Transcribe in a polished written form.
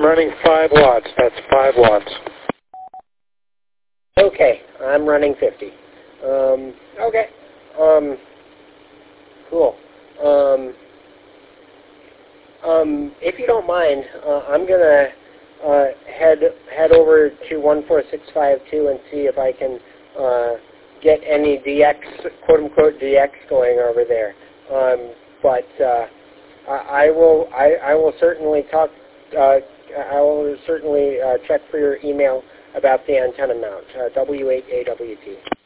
running 5 watts. That's 5 watts. Okay, I'm running 50. Okay. Cool. If you don't mind, I'm gonna head over to 14652 and see if I can get any DX, quote unquote DX, going over there. But I will certainly talk. I will certainly check for your email about the antenna mount, W8AWT.